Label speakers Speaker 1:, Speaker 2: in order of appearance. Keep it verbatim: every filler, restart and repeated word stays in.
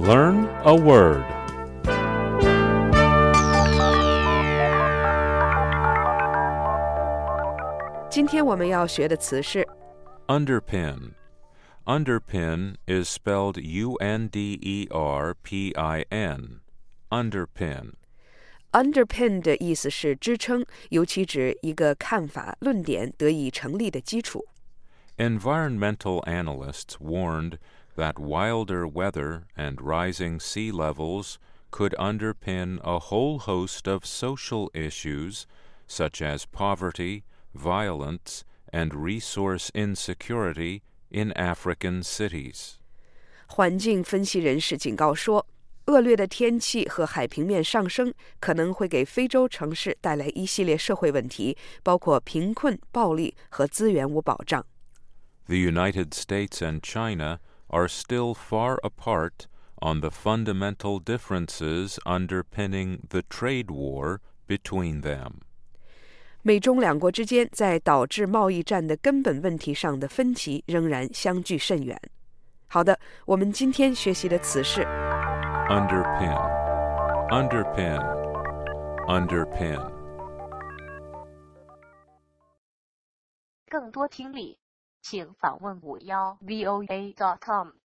Speaker 1: Learn a word.
Speaker 2: Underpin. Underpin is spelled U N D E R P I N. Underpin.
Speaker 3: Underpin 的意思是支撑，尤其指一个看法、论点得以成立的基础。
Speaker 2: Environmental analysts warned that wilder weather and rising sea levels could underpin a whole host of social issues, such as poverty, violence, and resource insecurity in African cities.
Speaker 3: 环境分析人士警告说，恶劣的天气和海平面上升可能会给非洲城市带来一系列社会问题，包括贫困、暴力和资源无保障。
Speaker 2: The United States and China are still far apart on the fundamental differences underpinning the trade war between them.
Speaker 3: 美中两国之间在导致贸易战的根本问题上的分歧仍然相距甚远。好的，我们今天学习的词是
Speaker 2: Underpin, underpin, underpin.
Speaker 4: 更多听力请访问五幺 V O A dot com。